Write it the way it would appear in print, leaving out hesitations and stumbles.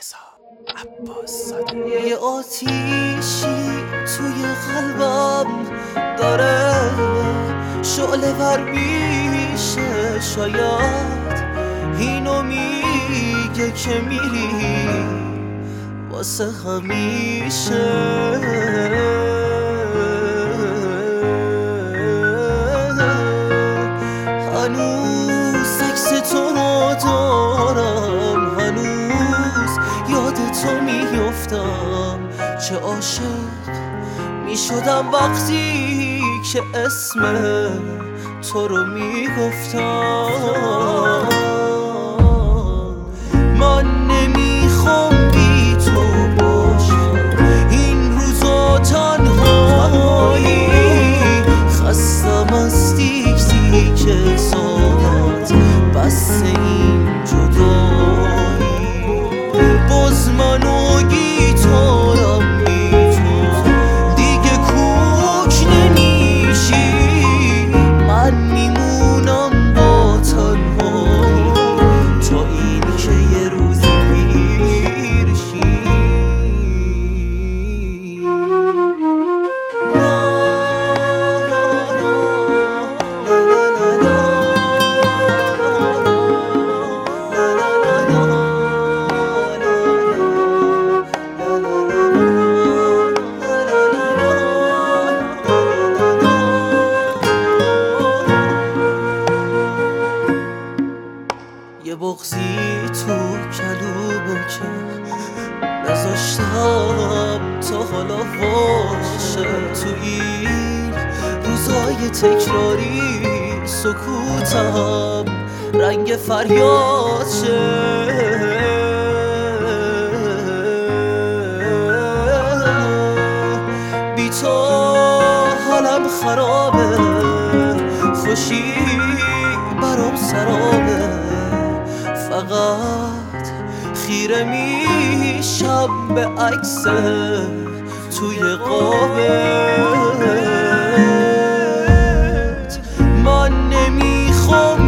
یه آتیشی توی قلبم داره شعله ور میشه، شاید اینو میگه که میری واسه همیشه. هنوز عکس تو رو دارم، هنوز یاد تو میفتم، چه عاشق میشدم وقتی که اسم تو رو میگفتم. من نمیخوام بی تو باشم این روزا تنهایی، خستم از دیک دیک ساعت بس این جدایی. باز من و گیتارم میتونم دیگه کوک نمیشی، من میمونم با تنهایی تا این که یه روزی پیرشی. یه بغضی تو کلومه که نذاشتم تا حالا باشه، تو این روزای تکراری سکوتم رنگ فریاد شه. بی تو حالم خرابه، خوشی برام سرابه، فقط خیره میشم به عکس توی قابت. من نمیخوام